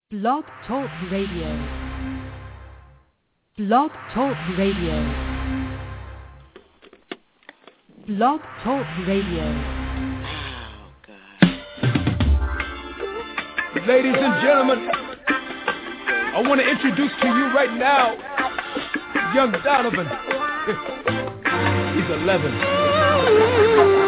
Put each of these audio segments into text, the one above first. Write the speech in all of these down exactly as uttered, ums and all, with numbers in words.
Blog Talk Radio. Blog Talk Radio. Blog Talk Radio. Oh, God. Ladies and gentlemen, I want to introduce to you right now young Donovan. He's eleven.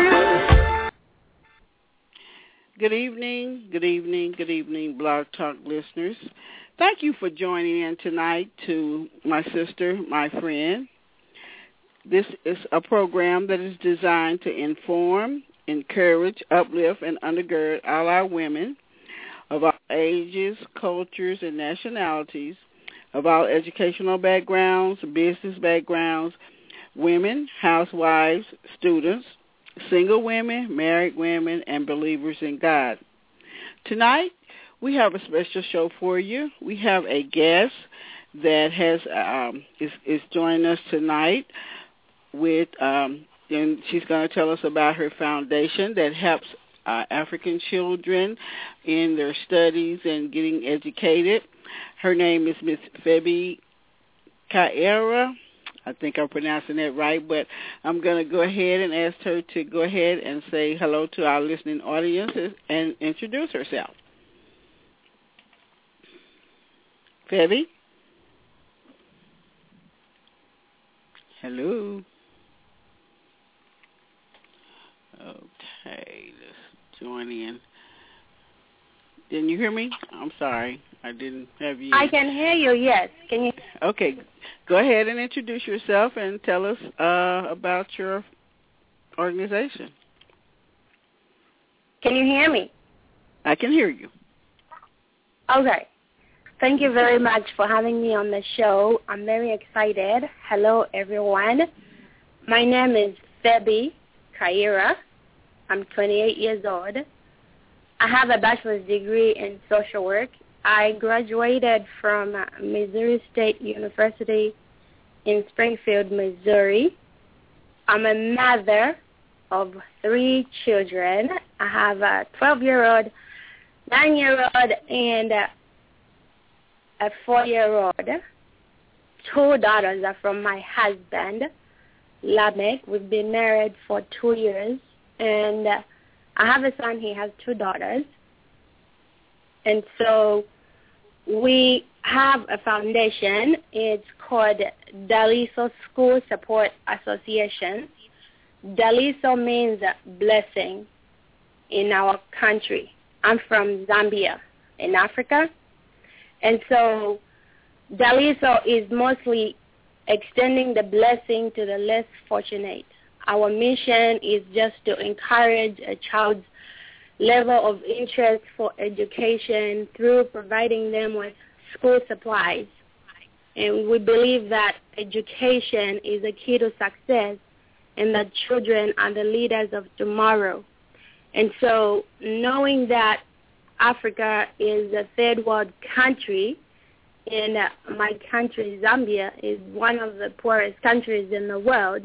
Good evening, good evening, good evening, Blog Talk listeners. Thank you for joining in tonight to my sister, my friend. This is a program that is designed to inform, encourage, uplift, and undergird all our women of all ages, cultures, and nationalities, of all educational backgrounds, business backgrounds, women, housewives, students, single women, married women, and believers in God. Tonight, we have a special show for you. We have a guest that has um, is, is joining us tonight with, um, and she's going to tell us about her foundation that helps uh, African children in their studies and getting educated. Her name is Miss Feby Kaira. I think I'm pronouncing that right, but I'm going to go ahead and ask her to go ahead and say hello to our listening audience and introduce herself. Feby? Hello? Okay, let's join in. Didn't you hear me? I'm sorry. I didn't have you. I can hear you, yes. Can you? Okay. Go ahead and introduce yourself and tell us uh, about your organization. Can you hear me? I can hear you. Okay. Thank you very much for having me on the show. I'm very excited. Hello, everyone. My name is Feby Kaira. I'm twenty-eight years old. I have a bachelor's degree in social work. I graduated from Missouri State University in Springfield, Missouri. I'm a mother of three children. I have a twelve-year-old, nine-year-old, and a four-year-old. Two daughters are from my husband, Lamek. We've been married for two years, and I have a son. He has two daughters. And so we have a foundation. It's called Daliso School Support Association. Daliso means blessing in our country. I'm from Zambia in Africa. And so Daliso is mostly extending the blessing to the less fortunate. Our mission is just to encourage a child's level of interest for education through providing them with school supplies. And we believe that education is a key to success and that children are the leaders of tomorrow. And so knowing that Africa is a third world country, and my country, Zambia, is one of the poorest countries in the world,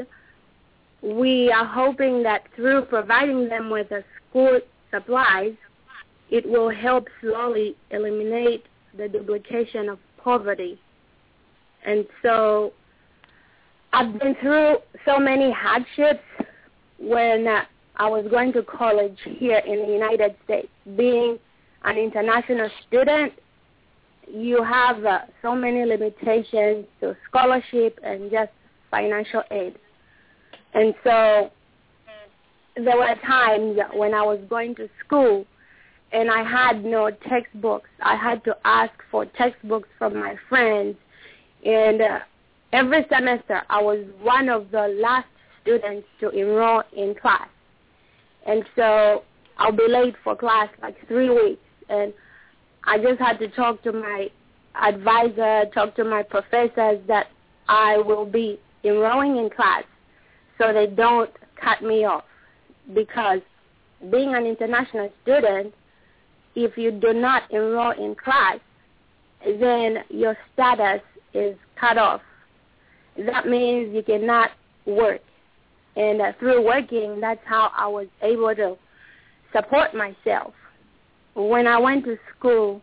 we are hoping that through providing them with a school supplies, it will help slowly eliminate the duplication of poverty. And so I've been through so many hardships when uh, I was going to college here in the United States. Being an international student, you have uh, so many limitations to scholarship and just financial aid. And so there were times when I was going to school and I had no textbooks. I had to ask for textbooks from my friends. And uh, every semester I was one of the last students to enroll in class. And so I'll be late for class like three weeks. And I just had to talk to my advisor, talk to my professors that I will be enrolling in class so they don't cut me off. Because being an international student, if you do not enroll in class, then your status is cut off. That means you cannot work. And uh, through working, that's how I was able to support myself. When I went to school,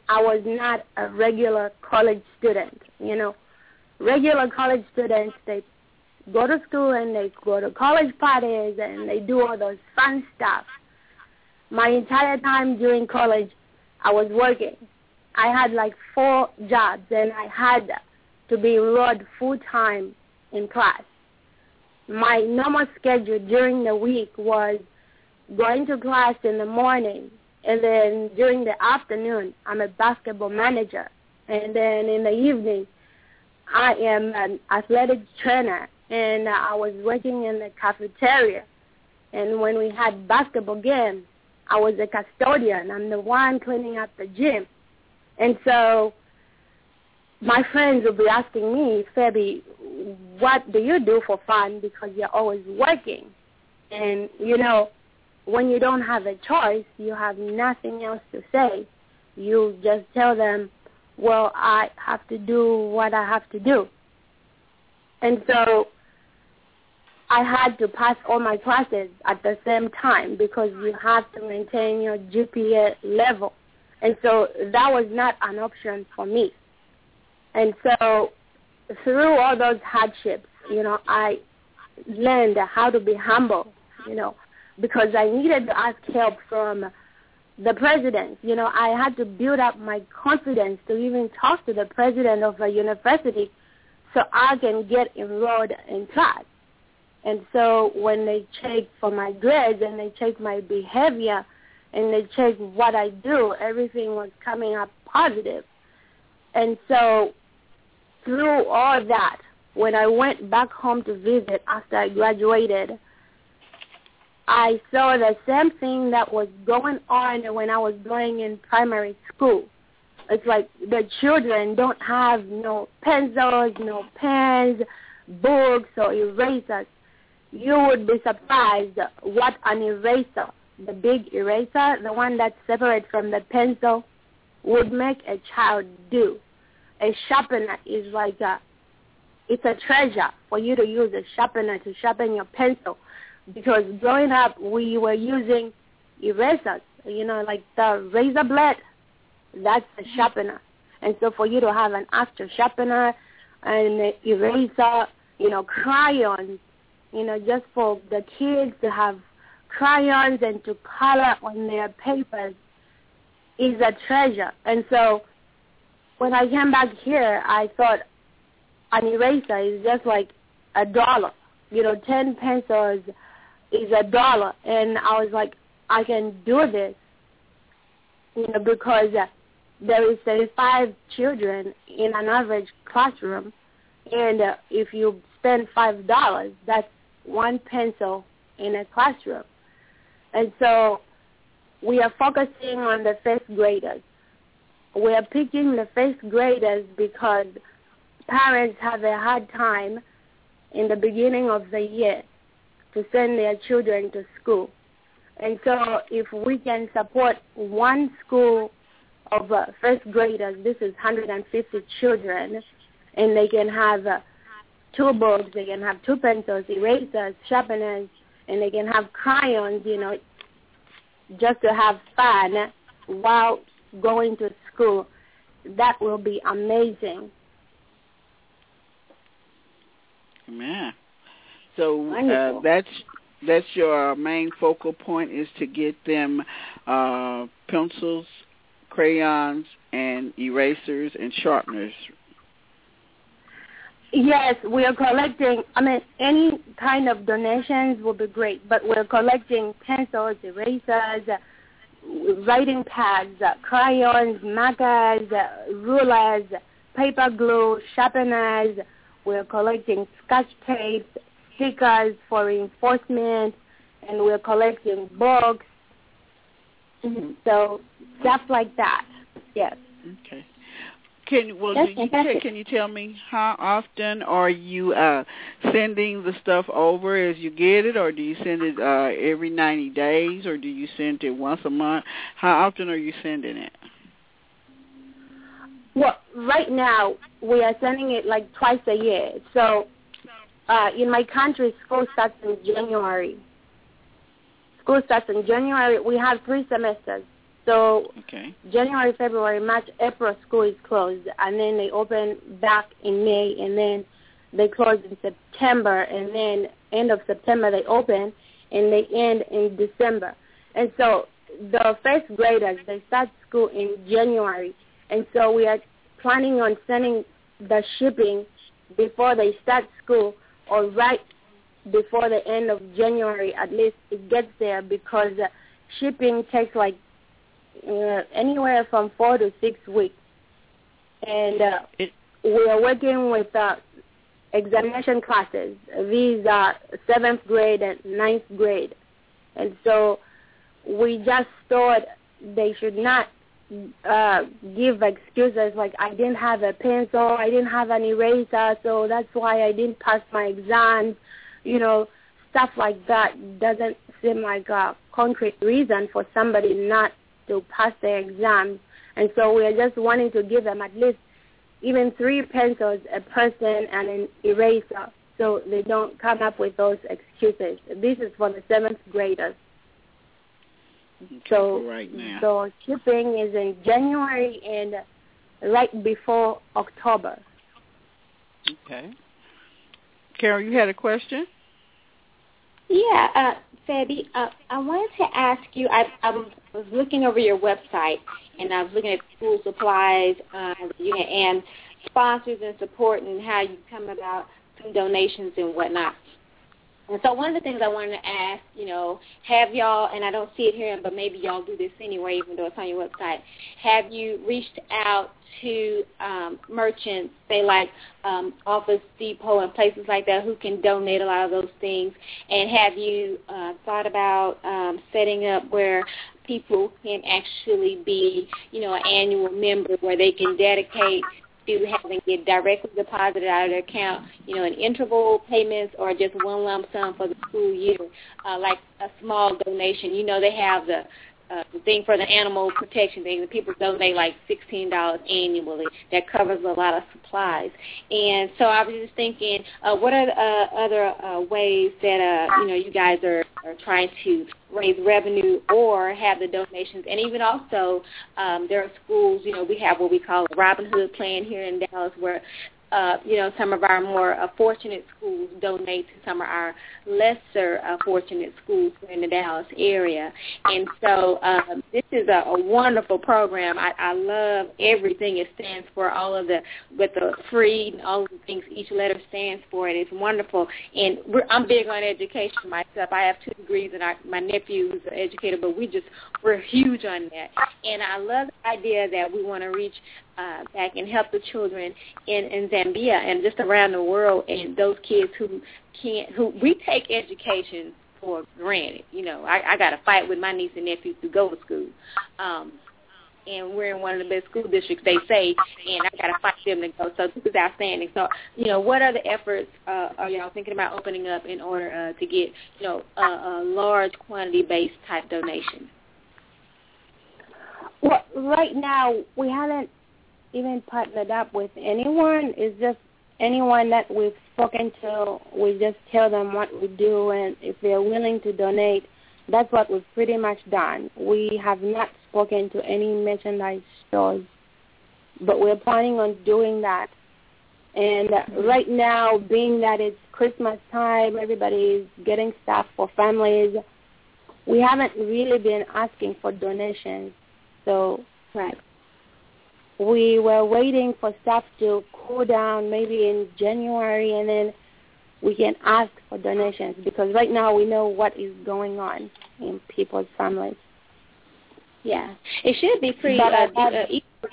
I was not a regular college student. You know, regular college students, they go to school and they go to college parties and they do all those fun stuff. My entire time during college, I was working. I had like four jobs, and I had to be enrolled full-time in class. My normal schedule during the week was going to class in the morning, and then during the afternoon, I'm a basketball manager. And then in the evening, I am an athletic trainer, and I was working in the cafeteria. And when we had basketball games, I was a custodian. I'm the one cleaning up the gym. And so my friends will be asking me, Fabi, what do you do for fun, because you're always working? And, you know, when you don't have a choice, you have nothing else to say. You just tell them, well, I have to do what I have to do. And so I had to pass all my classes at the same time, because you have to maintain your G P A level. And so that was not an option for me. And so through all those hardships, you know, I learned how to be humble, you know, because I needed to ask help from the president. You know, I had to build up my confidence to even talk to the president of a university so I can get enrolled in class. And so when they check for my grades and they check my behavior and they check what I do, everything was coming up positive. And so through all that, when I went back home to visit after I graduated, I saw the same thing that was going on when I was going in primary school. It's like the children don't have no pencils, no pens, books, or erasers. You would be surprised what an eraser, the big eraser, the one that's separate from the pencil, would make a child do. A sharpener is like a, it's a treasure for you to use a sharpener to sharpen your pencil. Because growing up, we were using erasers, you know, like the razor blade, that's a sharpener. And so for you to have an actual sharpener and an eraser, you know, crayons, you know, just for the kids to have crayons and to color on their papers is a treasure. And so when I came back here, I thought an eraser is just like a dollar. You know, ten pencils is a dollar. And I was like, I can do this, you know, because uh, there is thirty-five children in an average classroom. And uh, if you spend five dollars, that's one pencil in a classroom. And so we are focusing on the first graders. We are picking the first graders because parents have a hard time in the beginning of the year to send their children to school. And so if we can support one school of uh, first graders, this is one hundred fifty children, and they can have uh, two books, they can have two pencils, erasers, sharpeners, and they can have crayons, you know, just to have fun while going to school. That will be amazing. Amen. So uh, that's that's your main focal point, is to get them uh, pencils, crayons, and erasers and sharpeners. Yes, we are collecting, I mean, any kind of donations will be great, but we're collecting pencils, erasers, writing pads, crayons, markers, rulers, paper glue, sharpeners. We're collecting scotch tapes, stickers for reinforcement, and we're collecting books. Mm-hmm. So stuff like that, yes. Okay. Can well, do you t- can you tell me how often are you uh, sending the stuff over as you get it, or do you send it uh, every ninety days, or do you send it once a month? How often are you sending it? Well, right now we are sending it like twice a year. So uh, in my country, school starts in January. School starts in January. We have three semesters. So okay. January, February, March, April, school is closed, and then they open back in May, and then they close in September, and then end of September they open, and they end in December. And so the first graders, they start school in January, and so we are planning on sending the shipping before they start school or right before the end of January. At least it gets there, because uh, shipping takes like uh, anywhere from four to six weeks. And uh, it, we are working with uh, examination classes. These are seventh grade and ninth grade. And so we just thought they should not uh, give excuses like, I didn't have a pencil, I didn't have an eraser, so that's why I didn't pass my exams. You know, stuff like that doesn't seem like a concrete reason for somebody not to pass their exams. And so we are just wanting to give them at least even three pencils a person and an eraser, so they don't come up with those excuses. This is for the seventh graders. Okay, so right now. So shipping is in January and right before October. Okay. Carol, you had a question? Yeah, uh, Fabi, uh, I wanted to ask you, I, I was looking over your website, and I was looking at school supplies uh, you know, and sponsors and support and how you come about some donations and whatnot. And so one of the things I wanted to ask, you know, have y'all, and I don't see it here, but maybe y'all do this anyway, even though it's on your website, have you reached out to um, merchants, say like um, Office Depot and places like that, who can donate a lot of those things? And have you uh, thought about um, setting up where people can actually be, you know, an annual member where they can dedicate to having it directly deposited out of their account, you know, in interval payments or just one lump sum for the school year, uh, like a small donation. You know, they have the uh, the thing for the animal protection thing. The people donate like sixteen dollars annually. That covers a lot of supplies. And so I was just thinking, uh, what are the, uh, other uh, ways that, uh, you know, you guys are, are trying to raise revenue or have the donations? And even also, um, there are schools, you know, we have what we call a Robin Hood plan here in Dallas, where Uh, you know, some of our more uh, fortunate schools donate to some of our lesser uh, fortunate schools in the Dallas area. And so um, this is a, a wonderful program. I, I love everything it stands for, all of the, with the free and all of the things each letter stands for, and it's wonderful. And we're, I'm big on education myself. I have two degrees, and I, my nephew is an educator, but we just, we're huge on that. And I love the idea that we want to reach Uh, back and help the children in, in Zambia and just around the world, and those kids who can't, who we take education for granted. You know, I, I got to fight with my niece and nephews to go to school, um, and we're in one of the best school districts, they say, and I got to fight them to go. So this is outstanding. So, you know, what other efforts uh, are y'all thinking about opening up in order uh, to get, you know, a, a large quantity-based type donation? Well, right now we haven't even partnered up with anyone. It's just anyone that we've spoken to, we just tell them what we do, and if they're willing to donate, that's what we've pretty much done. We have not spoken to any merchandise stores, but we're planning on doing that. And right now, being that it's Christmas time, everybody is getting stuff for families, we haven't really been asking for donations. So, right. We were waiting for stuff to cool down maybe in January, and then we can ask for donations, because right now we know what is going on in people's families. Yeah. It should be pretty but, uh, uh, uh, equal.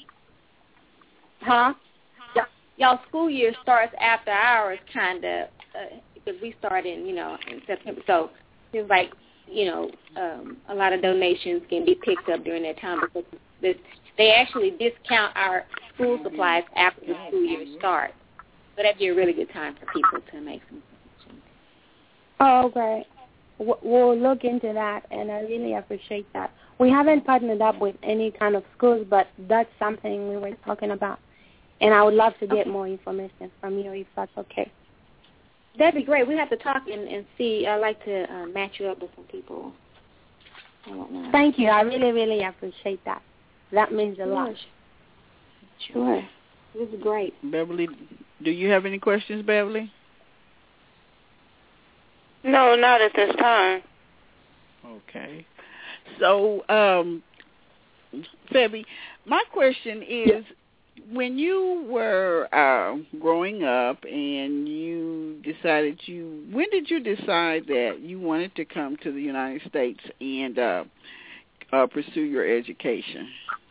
Huh? Y'all school year starts after ours, kind of, uh, because we start in, you know, in September. So it's like, you know, um, a lot of donations can be picked up during that time, because this, they actually discount our school supplies after the school year starts. So that'd be a really good time for people to make some donations. Oh, okay. We'll look into that, and I really appreciate that. We haven't partnered up with any kind of schools, but that's something we were talking about. And I would love to get okay. more information from you, if that's okay. That'd be great. We have to talk and, and see. I'd like to uh, match you up with some people. and whatnot. Thank you. I really, really appreciate that. That means a Sure. lot. Sure. This is great. Beverly, do you have any questions, Beverly? No, not at this time. Okay. So, um, Febby, my question is, when you were uh, growing up and you decided you, when did you decide that you wanted to come to the United States and uh, uh, pursue your education?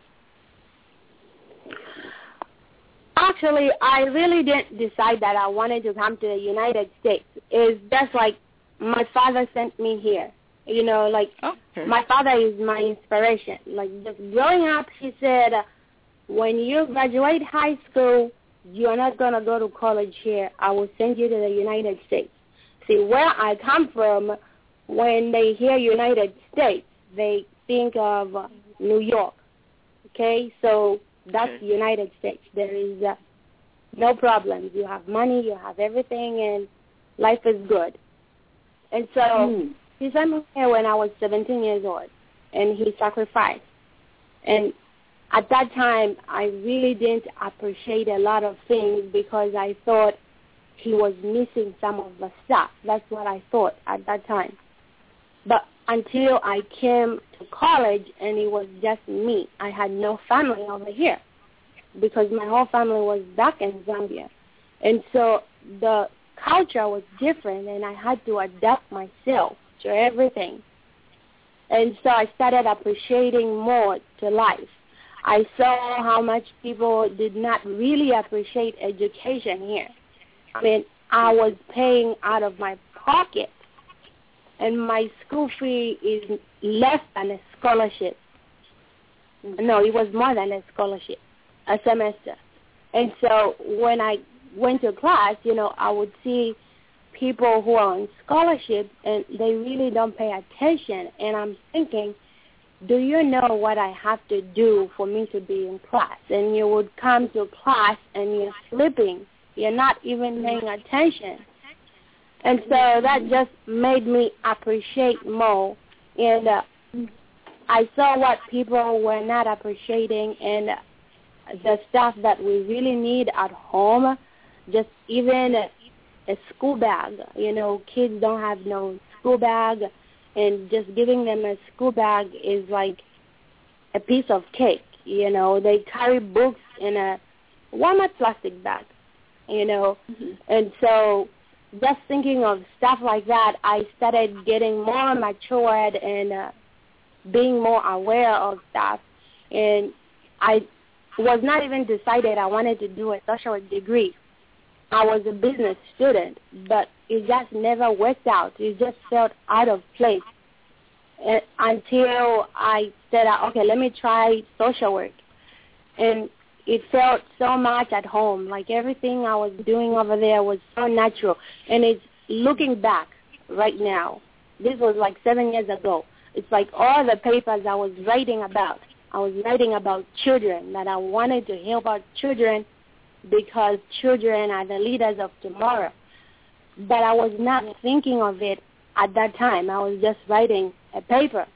Actually, I really didn't decide that I wanted to come to the United States. It's just like my father sent me here. You know, like okay. my father is my inspiration. Like just growing up, he said, when you graduate high school, you're not going to go to college here. I will send you to the United States. See, where I come from, when they hear United States, they think of uh, New York. Okay? So that's okay. the United States. There is uh, no problems. You have money, you have everything, and life is good. And so Mm. he sent me here when I was seventeen years old, and he sacrificed. And at that time, I really didn't appreciate a lot of things because I thought he was missing some of the stuff. That's what I thought at that time. But until I came to college and it was just me, I had no family over here because my whole family was back in Zambia. And so the culture was different and I had to adapt myself to everything. And so I started appreciating more to life. I saw how much people did not really appreciate education here. I mean, I was paying out of my pocket, and my school fee is less than a scholarship. No, it was more than a scholarship, a semester. And so when I went to class, you know, I would see people who are on scholarship, and they really don't pay attention. And I'm thinking, do you know what I have to do for me to be in class? And you would come to class and you're sleeping. You're not even paying attention. And so that just made me appreciate more. And uh, I saw what people were not appreciating and uh, the stuff that we really need at home, just even a, a school bag. You know, kids don't have no school bag. And just giving them a school bag is like a piece of cake, you know. They carry books in a Walmart plastic bag, you know. Mm-hmm. And so just thinking of stuff like that, I started getting more matured and uh, being more aware of stuff. And I was not even decided I wanted to do a social work degree. I was a business student, but it just never worked out. It just felt out of place uh, until I said, okay, let me try social work. And it felt so much at home. Like everything I was doing over there was so natural. And it's looking back right now. This was like seven years ago. It's like all the papers I was writing about. I was writing about children, that I wanted to help out children because children are the leaders of tomorrow. But I was not thinking of it at that time. I was just writing a paper.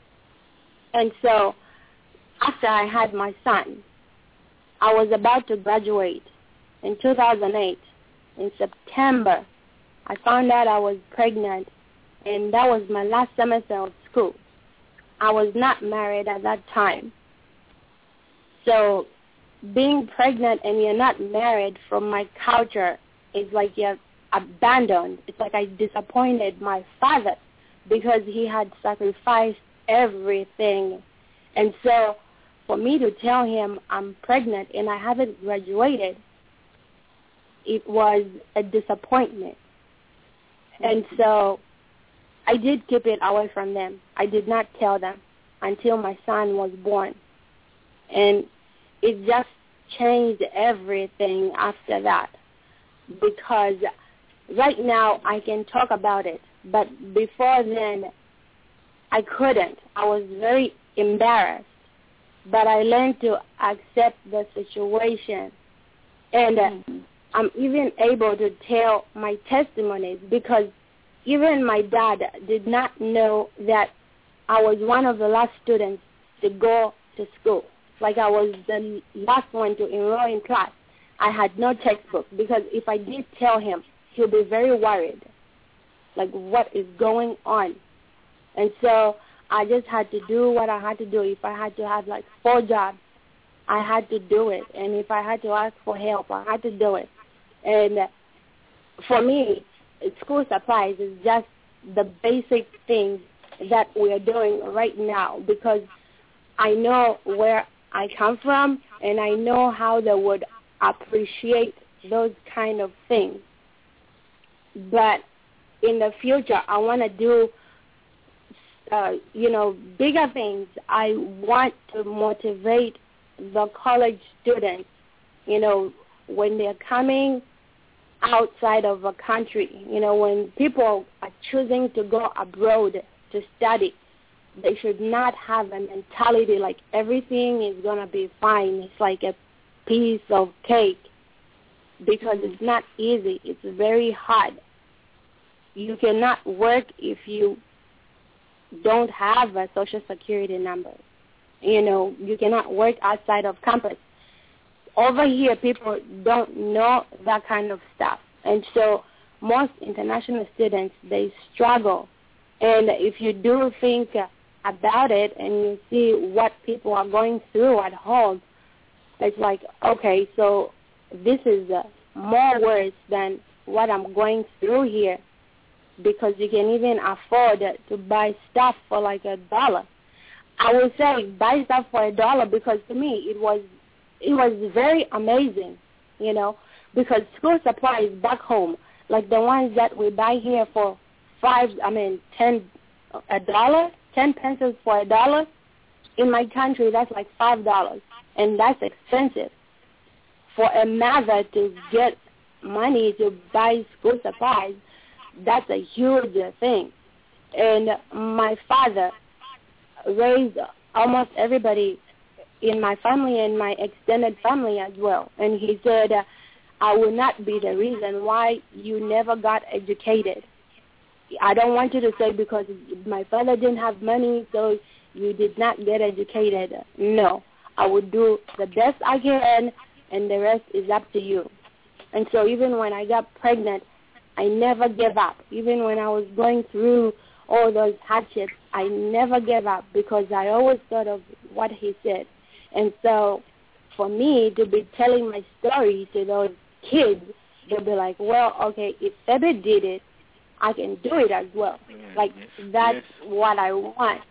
And so after I had my son, I was about to graduate in two thousand eight. In September, I found out I was pregnant, and that was my last semester of school. I was not married at that time. So being pregnant and you're not married from my culture is like you're abandoned. It's like I disappointed my father because he had sacrificed everything. And so for me to tell him I'm pregnant and I haven't graduated, it was a disappointment. And so I did keep it away from them. I did not tell them until my son was born. And it just changed everything after that, because right now I can talk about it, but before then I couldn't. I was very embarrassed, but I learned to accept the situation. And uh, mm-hmm. I'm even able to tell my testimonies, because even my dad did not know that I was one of the last students to go to school. Like I was the last one to enroll in class. I had no textbook because if I did tell him, he'll be very worried. Like, what is going on? And so I just had to do what I had to do. If I had to have like four jobs, I had to do it. And if I had to ask for help, I had to do it. And for me, school supplies is just the basic things that we are doing right now because I know where I come from and I know how they would appreciate those kind of things. But in the future, I want to do, uh, you know, bigger things. I want to motivate the college students, you know, when they're coming outside of a country, you know, when people are choosing to go abroad to study, they should not have a mentality like everything is going to be fine. It's like a piece of cake because it's not easy. It's very hard. You cannot work if you don't have a social security number. You know, you cannot work outside of campus. Over here, people don't know that kind of stuff. And so most international students, they struggle. And if you do think about it and you see what people are going through at home, it's like, okay, so this is uh, more worse than what I'm going through here because you can even afford to buy stuff for like a dollar. I would say buy stuff for a dollar because to me it was it was very amazing, you know, because school supplies back home, like the ones that we buy here for five, I mean, ten, a dollar, ten pencils for a dollar, in my country that's like five dollars, and that's expensive. For a mother to get money to buy school supplies, that's a huge thing. And my father raised almost everybody in my family and my extended family as well. And he said, uh, I will not be the reason why you never got educated. I don't want you to say because my father didn't have money, so you did not get educated. No, I will do the best I can, and the rest is up to you. And so even when I got pregnant, I never gave up. Even when I was going through all those hardships, I never gave up because I always thought of what he said. And so for me to be telling my story to those kids, they'll be like, well, okay, if Febe did it, I can do it as well. Like, that's yes. what I want.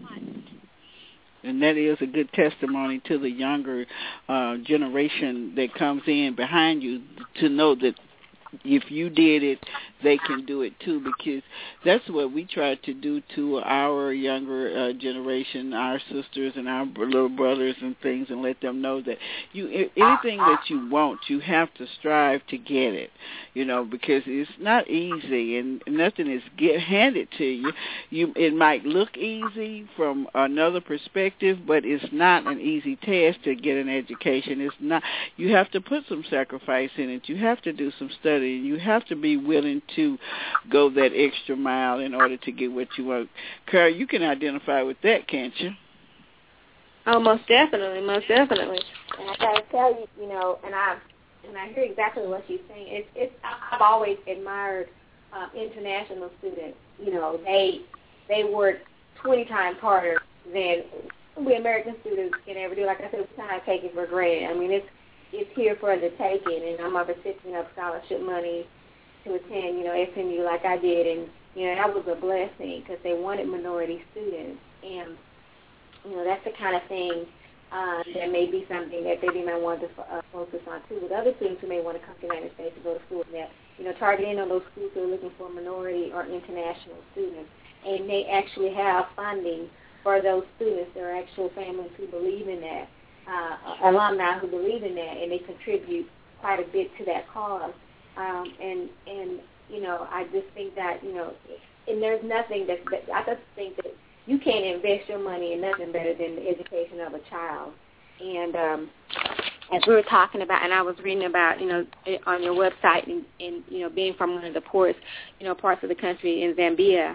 And that is a good testimony to the younger uh, generation that comes in behind you to know that if you did it, they can do it too, because that's what we try to do to our younger uh, generation, our sisters and our little brothers and things, and let them know that you anything that you want, you have to strive to get it, you know, because it's not easy and nothing is get handed to you. You it might look easy from another perspective, but it's not an easy task to get an education. It's not. You have to put some sacrifice in it. You have to do some study. You have to be willing to go that extra mile in order to get what you want. Carl, you can identify with that, can't you? Oh, most definitely, most definitely. And I gotta tell you, you know, and I and I hear exactly what she's saying. It's it's I've always admired um, international students. You know, they they work twenty times harder than we American students can ever do. Like I said, we kind of take it for granted. I mean, it's it's here for the taking, and I'm a recipient of scholarship money to attend, you know, S M U like I did, and, you know, that was a blessing because they wanted minority students, and, you know, that's the kind of thing uh, that may be something that they may want to uh, focus on, too, with other students who may want to come to the United States to go to school, and that, you know, targeting on those schools who are looking for minority or international students, and they actually have funding for those students. There are actual families who believe in that. Uh, alumni who believe in that, and they contribute quite a bit to that cause. Um, and, and you know, I just think that, you know, and there's nothing that, that I just think that you can't invest your money in nothing better than the education of a child. And um, as we were talking about, and I was reading about, you know, on your website, and, and you know, being from one of the poorest, you know, parts of the country in Zambia,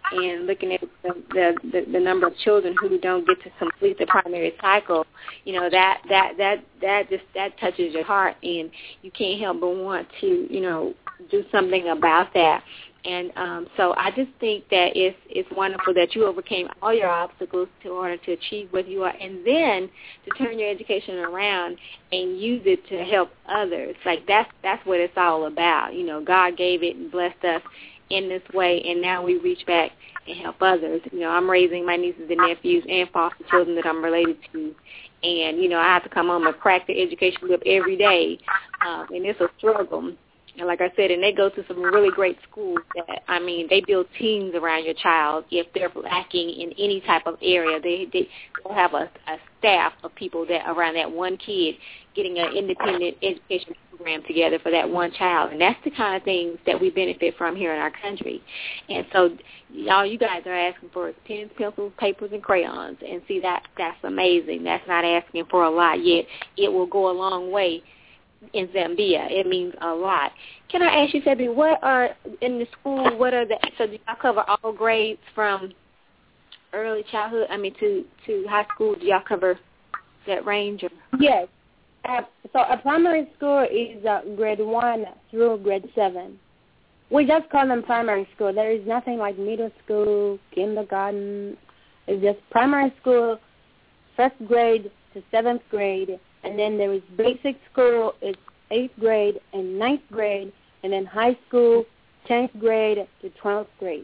and looking at the, the, the, the number of children who don't get to complete the primary cycle, you know, that, that, that, that just, that touches your heart, and you can't help but want to, you know, do something about that. And um, so I just think that it's, it's wonderful that you overcame all your obstacles in order to achieve what you are, and then to turn your education around and use it to help others. Like that's that's what it's all about. You know, God gave it and blessed us in this way, and now we reach back and help others. You know, I'm raising my nieces and nephews and foster children that I'm related to, and, you know, I have to come home and crack the education whip every day, um, and it's a struggle. And like I said, and they go to some really great schools that, I mean, they build teams around your child. If they're lacking in any type of area, they, they will have a, a staff of people that around that one kid getting an independent education program together for that one child. And that's the kind of things that we benefit from here in our country. And so all you guys are asking for is pens, pencils, papers, and crayons. And see, that that's amazing. That's not asking for a lot, yet it will go a long way. In Zambia, it means a lot. Can I ask you, Sebi, what are, in the school, what are the, so do y'all cover all grades from early childhood, I mean, to, to high school? Do y'all cover that range? Or? Yes. Uh, so a primary school is uh, grade one through grade seven. We just call them primary school. There is nothing like middle school, kindergarten. It's just primary school, first grade to seventh grade. And then there is basic school, it's eighth grade and ninth grade, and then high school, tenth grade to twelfth grade.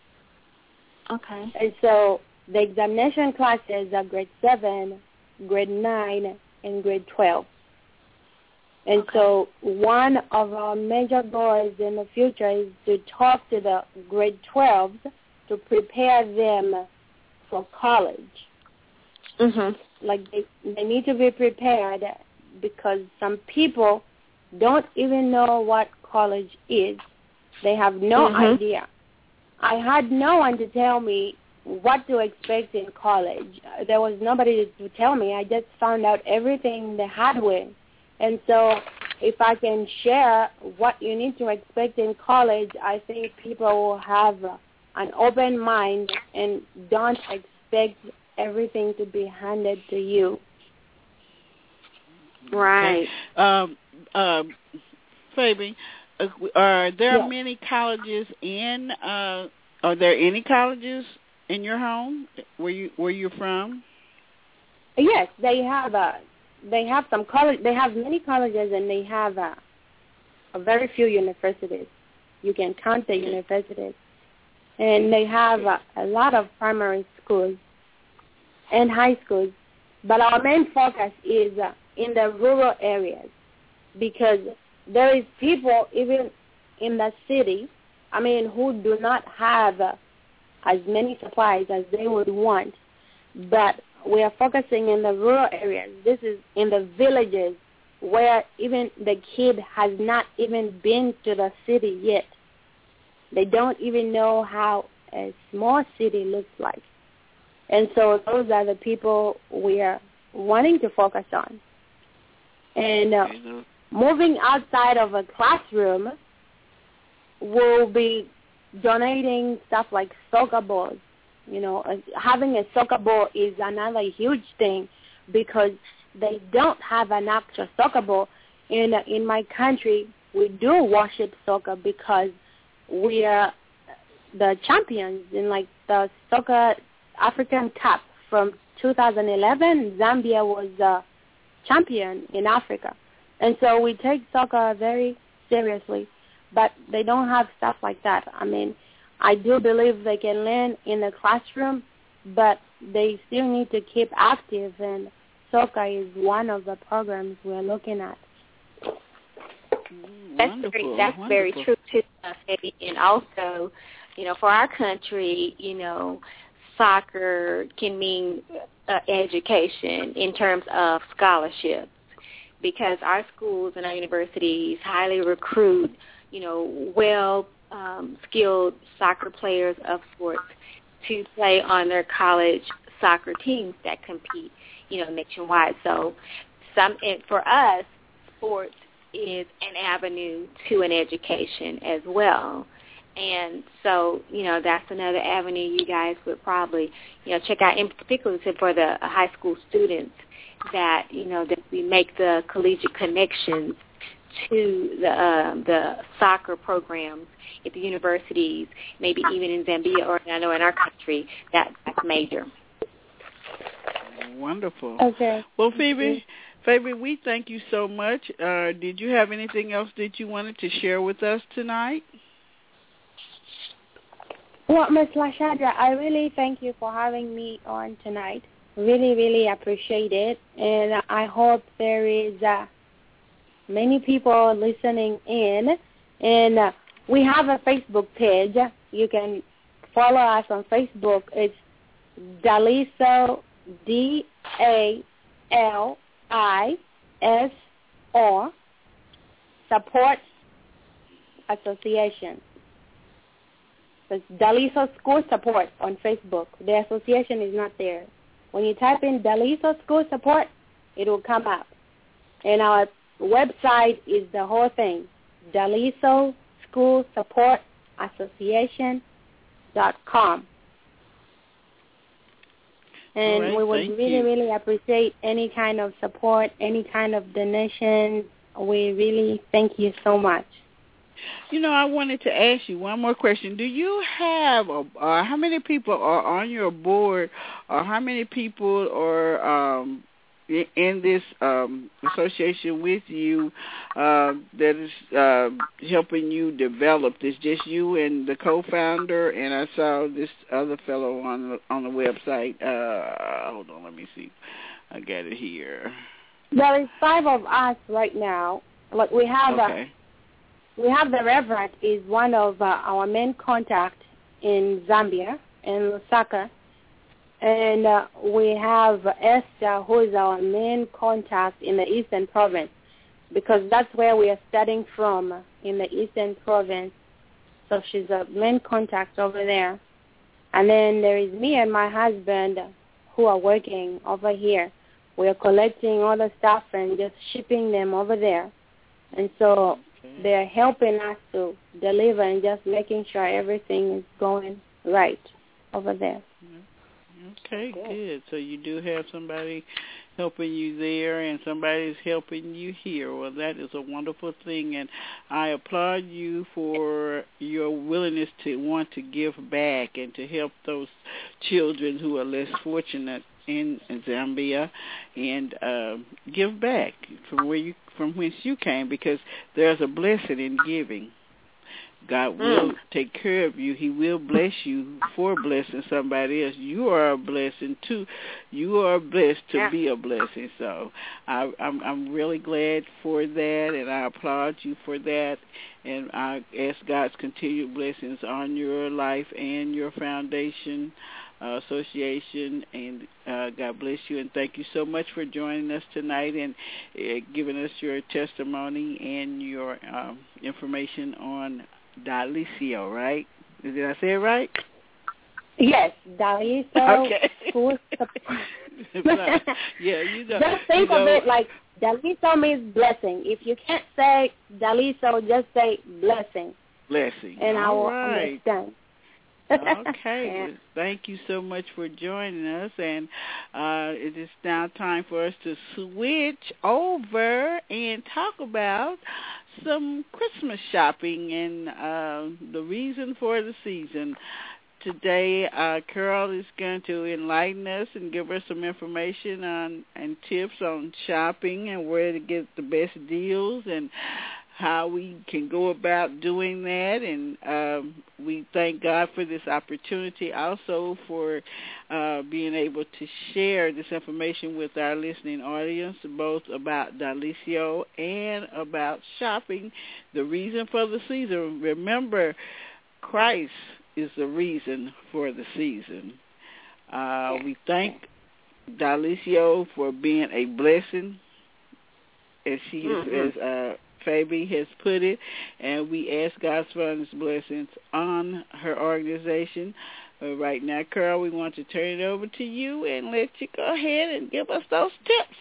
Okay. And so the examination classes are grade seven, grade nine, and grade twelve. And okay. so one of our major goals in the future is to talk to the grade twelves to prepare them for college. Mm-hmm. Like they, they need to be prepared because some people don't even know what college is. They have no mm-hmm. idea. I had no one to tell me what to expect in college. There was nobody to tell me. I just found out everything the hard way. And so if I can share what you need to expect in college, I think people will have an open mind and don't expect everything to be handed to you. Right. Okay. Um, um, Fabi, uh, are there yes. many colleges in? Uh, are there any colleges in your home where you where you're from? Yes, they have. Uh, they have some college. They have many colleges, and they have uh, a very few universities. You can count the universities, and they have uh, a lot of primary schools and high schools, but our main focus is uh, in the rural areas because there is people even in the city, I mean, who do not have uh, as many supplies as they would want, but we are focusing in the rural areas. This is in the villages where even the kid has not even been to the city yet. They don't even know how a small city looks like. And so those are the people we are wanting to focus on. And uh, moving outside of a classroom, we'll be donating stuff like soccer balls. You know, uh, having a soccer ball is another huge thing because they don't have an actual soccer ball. In, uh, in my country, we do worship soccer because we are the champions in like the soccer African Cup from two thousand eleven. Zambia was a champion in Africa. And so we take soccer very seriously, but they don't have stuff like that. I mean, I do believe they can learn in the classroom, but they still need to keep active, and soccer is one of the programs we're looking at. That's very, that's Wonderful. very true, too, uh, and also, you know, for our country, you know, soccer can mean uh, education in terms of scholarships because our schools and our universities highly recruit, you know, well um, skilled soccer players of sports to play on their college soccer teams that compete, you know, nationwide. So some and for us, sports is an avenue to an education as well. And so, you know, that's another avenue you guys would probably, you know, check out, in particular for the high school students, that, you know, that we make the collegiate connections to the uh, the soccer programs at the universities, maybe even in Zambia or I know in our country, that, that's major. Wonderful. Okay. Well, Phoebe, Phoebe, we thank you so much. Uh, did you have anything else that you wanted to share with us tonight? Well, Miz Lashadra, I really thank you for having me on tonight. Really, really appreciate it. And I hope there is uh, many people listening in. And uh, we have a Facebook page. You can follow us on Facebook. It's Daliso, D A L I S O, Support Association. It's Daliso School Support on Facebook. The association is not there. When you type in Daliso School Support, it will come up. And our website is the whole thing, Daliso School Support Association dot com. And right, we would really, you. really appreciate any kind of support, any kind of donation. We really thank you so much. You know, I wanted to ask you one more question. Do you have, a, uh, how many people are on your board, or how many people are um, in this um, association with you uh, that is uh, helping you develop this? Just you and the co-founder, and I saw this other fellow on the, on the website. Uh, hold on, let me see. I got it here. There is five of us right now. Like we have okay. a... We have the Reverend is one of uh, our main contact in Zambia, in Lusaka. And uh, we have Esther, who is our main contact in the Eastern Province, because that's where we are starting from, in the Eastern Province. So she's a main contact over there. And then there is me and my husband who are working over here. We are collecting all the stuff and just shipping them over there. And so they're helping us to deliver and just making sure everything is going right over there. Okay, good. So you do have somebody helping you there, and somebody's helping you here. Well, that is a wonderful thing, and I applaud you for your willingness to want to give back and to help those children who are less fortunate in Zambia, and uh, give back from where you from whence you came, because there's a blessing in giving. God will mm. take care of you. He will bless you for blessing somebody else. You are a blessing too. You are blessed to yeah. be a blessing. So I, I'm, I'm really glad for that, and I applaud you for that. And I ask God's continued blessings on your life and your foundation uh, association. And uh, God bless you. And thank you so much for joining us tonight and uh, giving us your testimony and your um, information on Daliso, right? Did I say it right? Yes, Daliso. Okay. School yeah, you know. Just think you know, of it like Daliso means blessing. If you can't say Daliso, just say blessing. Blessing. And I will right. understand. Okay. Yeah. Well, thank you so much for joining us, and uh, it is now time for us to switch over and talk about some Christmas shopping and uh, the reason for the season. Today, uh, Carol is going to enlighten us and give us some information on and tips on shopping and where to get the best deals and how we can go about doing that. And um, we thank God for this opportunity, also for uh, being able to share this information with our listening audience, both about Daliso and about shopping, the reason for the season. Remember, Christ is the reason for the season. Uh, we thank Daliso for being a blessing, as she mm-hmm. as uh, Fabi has put it, and we ask God's abundant blessings on her organization. Uh, right now, Carol, we want to turn it over to you and let you go ahead and give us those tips.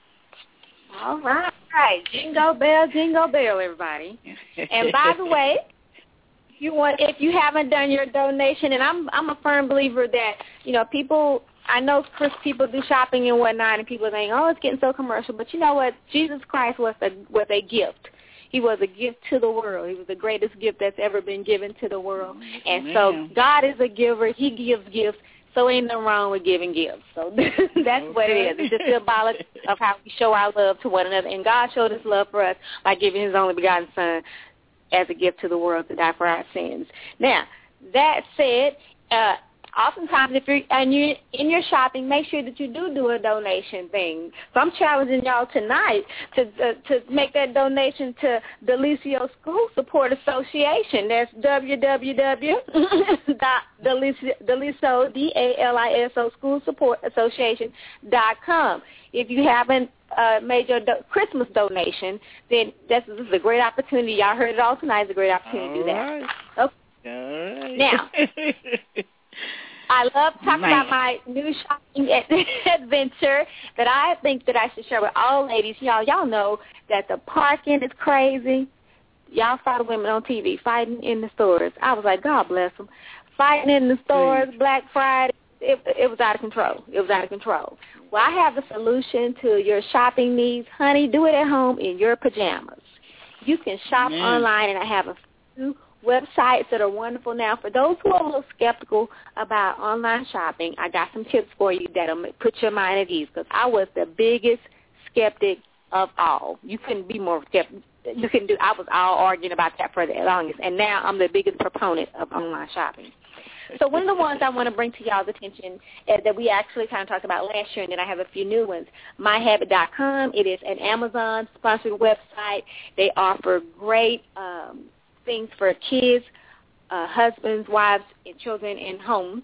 All right. Jingle bell, jingle bell, everybody. And by the way, you want, if you haven't done your donation, and I'm I'm a firm believer that, you know, people, I know Chris, people do shopping and whatnot, and people think, oh, it's getting so commercial. But you know what? Jesus Christ was a was a gift. He was a gift to the world. He was the greatest gift that's ever been given to the world. And Man. so God is a giver. He gives gifts. So ain't nothing wrong with giving gifts. So that's okay. what it is. It's just symbolic of how we show our love to one another. And God showed his love for us by giving his only begotten son as a gift to the world to die for our sins. Now, that said, uh, oftentimes if you're, and you're in your shopping, make sure that you do do a donation thing. So I'm challenging y'all tonight to uh, to make that donation to Delicio School Support Association. That's w w w dot deliso, D A L I S O, School Support Association dot com. If you haven't uh, made your do- Christmas donation, then this is a great opportunity. Y'all heard it all tonight. It's a great opportunity all to do right. that. Okay. All right. Now, I love talking Man. about my new shopping adventure that I think that I should share with all ladies. Y'all, y'all know that the parking is crazy. Y'all saw the women on T V fighting in the stores. I was like, God bless them. Fighting in the stores, Black Friday. It, it was out of control. It was out of control. Well, I have a solution to your shopping needs. Honey, do it at home in your pajamas. You can shop Man. online, and I have a few websites that are wonderful. Now, for those who are a little skeptical about online shopping, I got some tips for you that'll put your mind at ease, because I was the biggest skeptic of all. You couldn't be more skeptical. You couldn't do. I was all arguing about that for the longest, and now I'm the biggest proponent of online shopping. So one of the ones I want to bring to y'all's attention uh, that we actually kind of talked about last year, and then I have a few new ones, my habit dot com. It is an Amazon-sponsored website. They offer great um, things for kids, uh, husbands, wives, and children in home.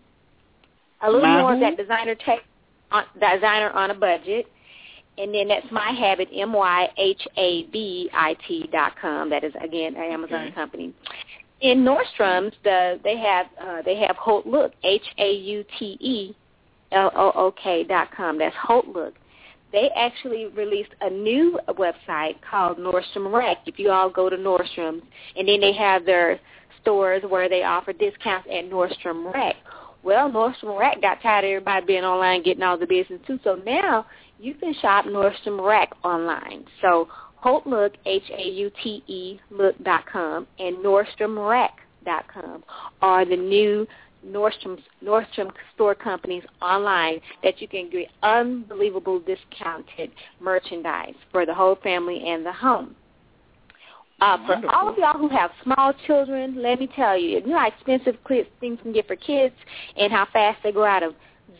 A little My more home? of that designer tech, on, designer on a budget. And then that's My Habit, M Y H A B I T dot com. That is, again, an Amazon okay. company. In Nordstrom's, the, they have uh, they have Haute Look, H A U T E L O O K dot com. That's Haute Look. They actually released a new website called Nordstrom Rack. If you all go to Nordstrom's, and then they have their stores where they offer discounts at Nordstrom Rack. Well, Nordstrom Rack got tired of everybody being online, getting all the business too. So now you can shop Nordstrom Rack online. So Haute Look, H A U T E look dot com, and Nordstrom Rack dot com are the new Nordstrom Nordstrom store companies online that you can get unbelievable discounted merchandise for the whole family and the home. Uh, for all of y'all who have small children, let me tell you, you know how expensive things can get for kids and how fast they go out of.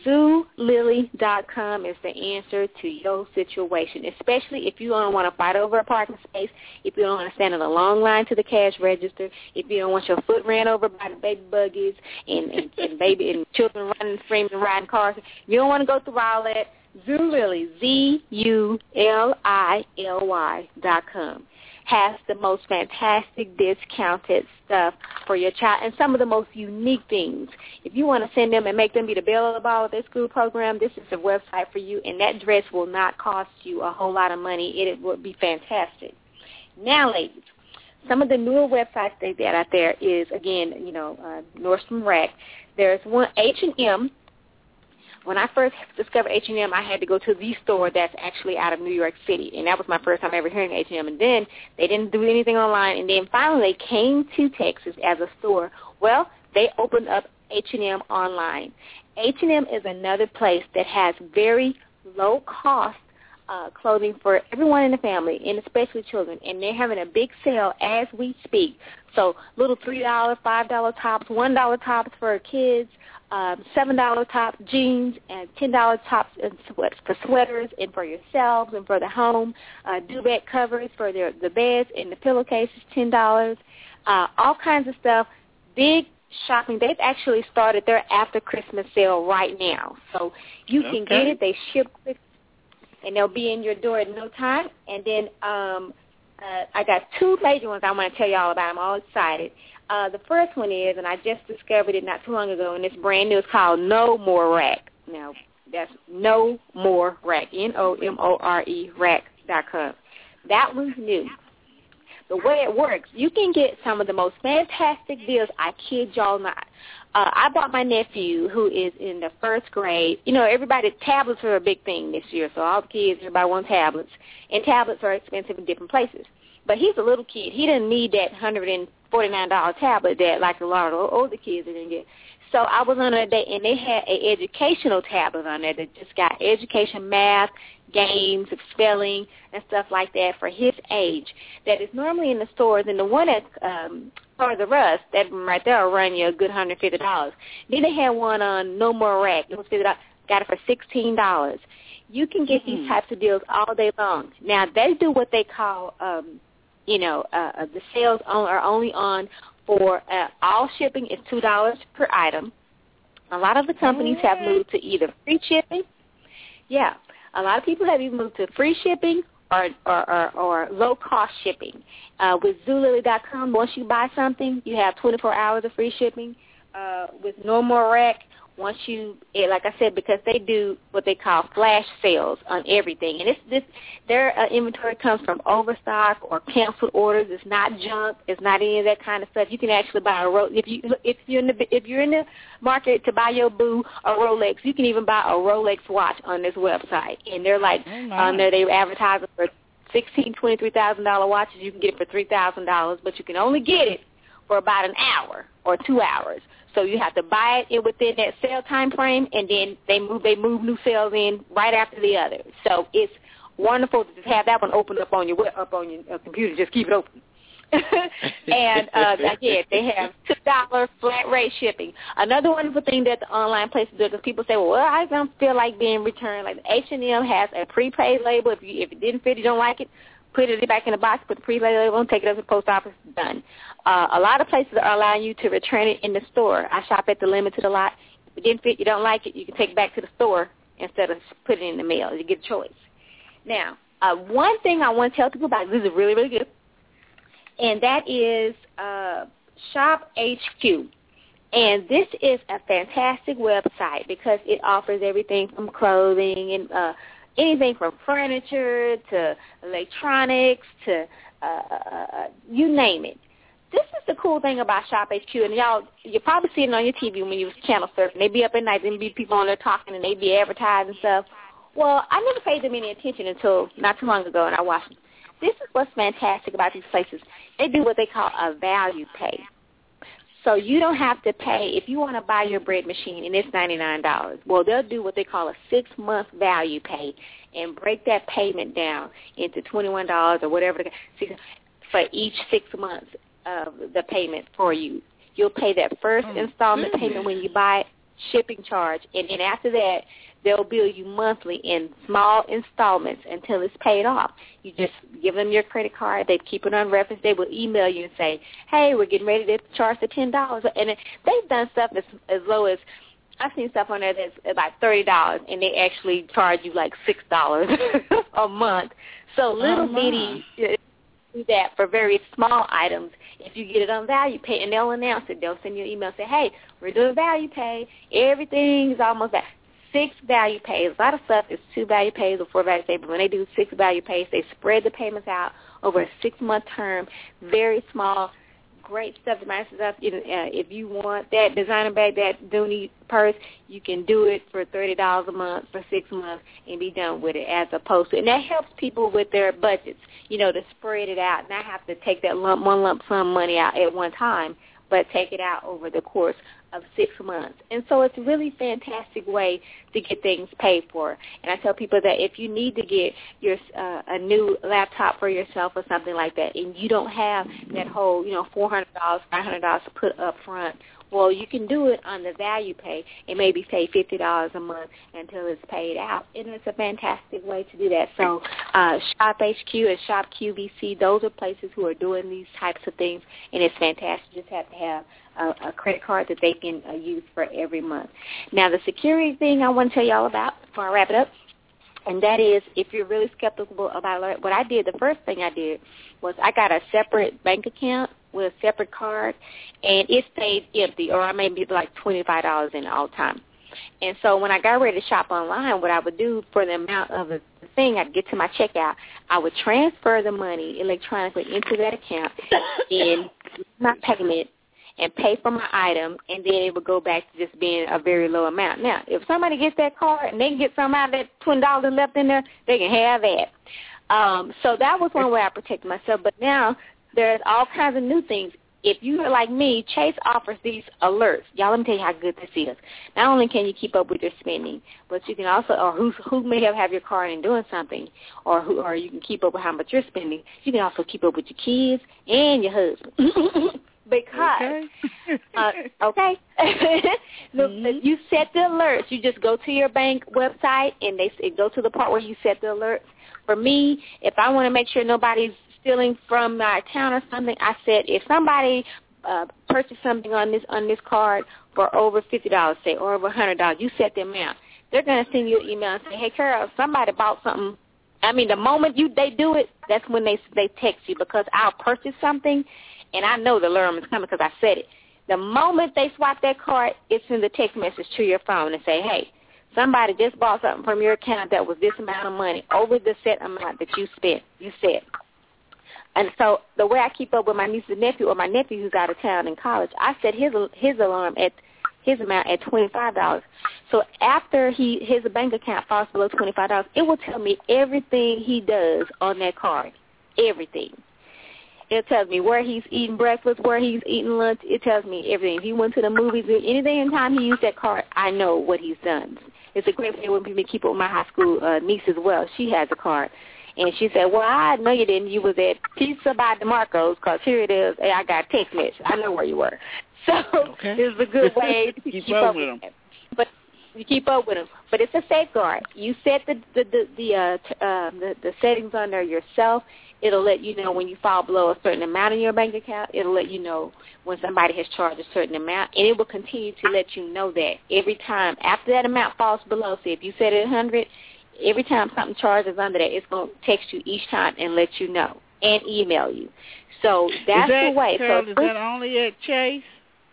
Zulily dot com is the answer to your situation, especially if you don't want to fight over a parking space, if you don't want to stand in a long line to the cash register, if you don't want your foot ran over by the baby buggies and, and, and baby and children running, screaming, and riding cars. You don't want to go through all that. Zulily, Z U L I L Y dot com. Has the most fantastic discounted stuff for your child and some of the most unique things. If you want to send them and make them be the belle of the ball of their school program, this is a website for you, and that dress will not cost you a whole lot of money. It will be fantastic. Now, ladies, some of the newer websites they got out there is, again, you know, uh, Nordstrom Rack. There's one, H and M. When I first discovered H and M, I had to go to the store that's actually out of New York City, and that was my first time ever hearing H and M. And then they didn't do anything online, and then finally they came to Texas as a store. Well, they opened up H and M online. H and M is another place that has very low-cost uh, clothing for everyone in the family, and especially children, and they're having a big sale as we speak. So little three dollars, five dollars tops, one dollar tops for kids, Um, seven dollars top jeans, and ten dollars tops for sweaters and for yourselves and for the home. Uh, duvet covers for their, the beds and the pillowcases, ten dollars. Uh, all kinds of stuff. Big shopping. They've actually started their after Christmas sale right now. So you can okay. get it. They ship quick, and they'll be in your door in no time. And then um, uh, I got two major ones I want to tell you all about. I'm all excited. Uh, the first one is, and I just discovered it not too long ago, and it's brand new. It's called No More Rack. Now, that's No More Rack, N O M O R E rack dot com. That one's new. the way it works, you can get some of the most fantastic deals. I kid y'all not. Uh, I bought my nephew, who is in the first grade. You know, everybody, tablets are a big thing this year, so all the kids, everybody wants tablets. And tablets are expensive in different places. But he's a little kid. He didn't need that one hundred forty-nine dollars tablet that, like a lot of the older kids are going to get. So I was on a day, and they had an educational tablet on there that just got education, math, games, spelling, and stuff like that for his age that is normally in the stores. And the one at um, Toys R Us, that right there will run you a good one hundred fifty dollars. Then they had one on No More Rack. It was fifty dollars. Got it for sixteen dollars. You can get mm-hmm. these types of deals all day long. Now, they do what they call, um, you know, uh, the sales on, are only on for uh, all shipping is two dollars per item. A lot of the companies have moved to either free shipping. Yeah, a lot of people have even moved to free shipping or or, or, or low-cost shipping. Uh, with Zulily dot com, once you buy something, you have twenty-four hours of free shipping. Uh, with No More Rack, once you, like I said, because they do what they call flash sales on everything, and it's this their uh, inventory comes from overstock or canceled orders. It's not junk. It's not any of that kind of stuff. You can actually buy a Ro- if you if you're in the if you're in the market to buy your boo a Rolex, you can even buy a Rolex watch on this website, and they're like oh, nice. on there they advertise for sixteen, twenty three thousand dollar watches. You can get it for three thousand dollars, but you can only get it for about an hour or two hours. So you have to buy it within that sale time frame, and then they move they move new sales in right after the other. So it's wonderful to just have that one open up on your up on your uh, computer. Just keep it open. and uh, again, they have two dollar flat rate shipping. Another wonderful thing that the online places do, because people say, well, I don't feel like being returned. Like H and M has a prepaid label. If you if it didn't fit, you don't like it, put it back in the box, put the prepaid label on, take it up to the post office, done. Uh, a lot of places are allowing you to return it in the store. I shop at the Limited a lot. If it didn't fit, you don't like it, you can take it back to the store instead of putting it in the mail. You get a choice. Now, uh, one thing I want to tell people about, this is really, really good, and that is uh, Shop H Q. And this is a fantastic website because it offers everything from clothing and uh, anything from furniture to electronics to uh, uh, you name it. This is the cool thing about Shop H Q, and y'all, you're probably seeing it on your T V when you was channel surfing. They be up at night, and be people on there talking, and they be advertising stuff. Well, I never paid them any attention until not too long ago, and I watched them. This is what's fantastic about these places. They do what they call a value pay. So you don't have to pay, if you want to buy your bread machine, and it's ninety-nine dollars, well, they'll do what they call a six-month value pay and break that payment down into twenty-one dollars or whatever for each six months of the payment for you. You'll pay that first oh, installment goodness. payment when you buy it, shipping charge, and then after that, they'll bill you monthly in small installments until it's paid off. You just give them your credit card. They keep it on reference. They will email you and say, hey, we're getting ready to charge the ten dollars. And they've done stuff as, as low as, I've seen stuff on there that's about thirty dollars, and they actually charge you like six dollars a month. So little oh, bitty do that for very small items if you get it on value pay, and they'll announce it. They'll send you an email and say, hey, we're doing value pay. Everything is almost that. Six value pays. A lot of stuff is two value pays or four value pays, but when they do six value pays, they spread the payments out over a six-month term, very small, great stuff to match up. If you want that designer bag, that Dooney purse, you can do it for thirty dollars a month for six months and be done with it as opposed to, and that helps people with their budgets, you know, to spread it out, not have to take that lump, one lump sum money out at one time, but take it out over the course of six months. And so it's a really fantastic way to get things paid for. And I tell people that if you need to get your uh, a new laptop for yourself or something like that, and you don't have that whole, you know, four hundred dollars, five hundred dollars to put up front, well, you can do it on the value pay and maybe pay fifty dollars a month until it's paid out. And it's a fantastic way to do that. So uh, Shop H Q and Shop Q V C, those are places who are doing these types of things, and it's fantastic. You just have to have a, a credit card that they can uh, use for every month. Now, the security thing I want to tell you all about before I wrap it up, and that is if you're really skeptical about it, what I did, the first thing I did was I got a separate bank account with a separate card, and it stayed empty, or I may be like twenty-five dollars in all the time. And so when I got ready to shop online, what I would do for the amount of the thing, I'd get to my checkout, I would transfer the money electronically into that account and my payment and pay for my item, and then it would go back to just being a very low amount. Now, if somebody gets that card and they can get some out of that twenty dollars left in there, they can have that. Um, so that was one way I protected myself. But now there's all kinds of new things. If you are like me, Chase offers these alerts. Y'all, let me tell you how good this is. Not only can you keep up with your spending, but you can also, or who who may have, have your card and doing something, or who, or you can keep up with how much you're spending. You can also keep up with your kids and your husband. Because, okay, uh, okay. the, mm-hmm. you set the alerts. You just go to your bank website, and they it go to the part where you set the alerts. For me, if I want to make sure nobody's stealing from my account or something, I said if somebody uh, purchased something on this on this card for over fifty dollars, say, or over one hundred dollars, you set the amount. They're going to send you an email and say, hey, Carol, somebody bought something. I mean, the moment you they do it, that's when they they text you, because I'll purchase something, and I know the alarm is coming because I said it. The moment they swipe that card, it sends a text message to your phone and say, hey, somebody just bought something from your account that was this amount of money over the set amount that you spent. You said. And so the way I keep up with my niece and nephew, or my nephew who's out of town in college, I set his his alarm at his amount at twenty-five dollars. So after he his bank account falls below twenty-five dollars, it will tell me everything he does on that card, everything. It tells me where he's eating breakfast, where he's eating lunch. It tells me everything. If he went to the movies, anything in time he used that card, I know what he's done. It's a great way when people keep up with my high school uh, niece as well. She has a card. And she said, well, I know you didn't. You was at Pizza by DeMarco's, because here it is. Hey, I got a text message. I know where you were. So okay. It's a good way to keep, keep up, up with them. Them. But you keep up with them. But it's a safeguard. You set the the the the, uh, t- uh, the the settings on there yourself. It'll let you know when you fall below a certain amount in your bank account. It'll let you know when somebody has charged a certain amount. And it will continue to let you know that every time after that amount falls below. See, if you set it at one hundred, every time something charges under that, it's going to text you each time and let you know and email you. So that's that, the way. Carol, so is that only at Chase?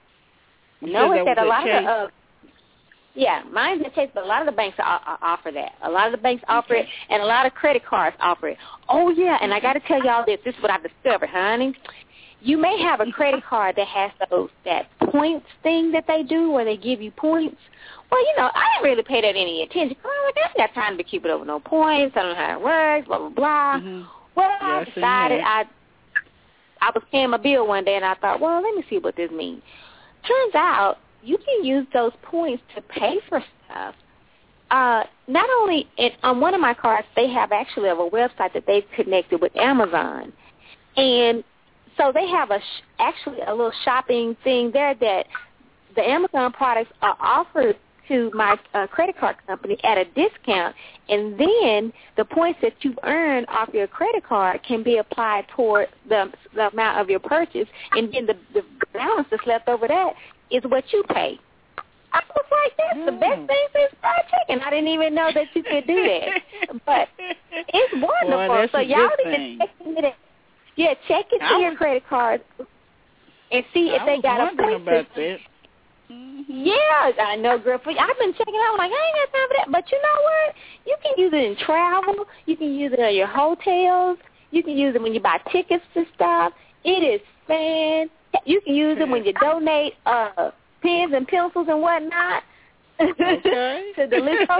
You no, it's at a at lot Chase? of the, uh, yeah, mine's at Chase, but a lot of the banks are, offer that. A lot of the banks offer okay. it, and a lot of credit cards offer it. Oh, yeah, and I got to tell y'all this. This is what I discovered, honey. You may have a credit card that has those that points thing that they do where they give you points. Well, you know, I didn't really pay that any attention. Oh, I got time to keep it over no points. I don't know how it works, blah, blah, blah. Mm-hmm. Well, yeah, I decided I I was paying my bill one day, and I thought, well, let me see what this means. Turns out you can use those points to pay for stuff. Uh, not only it, on one of my cards, they have actually have a website that they've connected with Amazon. And so they have a sh- actually a little shopping thing there that the Amazon products are offered to my uh, credit card company at a discount, and then the points that you've earned off your credit card can be applied toward the, the amount of your purchase, and then the, the balance that's left over that is what you pay. I was like, that's mm. the best thing since fried chicken. I didn't even know that you could do that. But it's wonderful. Boy, so y'all need to check it. Yeah, check into I your was, credit cards and see if I they got a point about system. That. Mm-hmm. Yeah, I know, girl. I've been checking out. I'm like, I ain't got time for that. But you know what? You can use it in travel. You can use it at your hotels. You can use it when you buy tickets to stuff. It is fan. You can use it when you donate uh, pens and pencils and whatnot. Okay. To the list.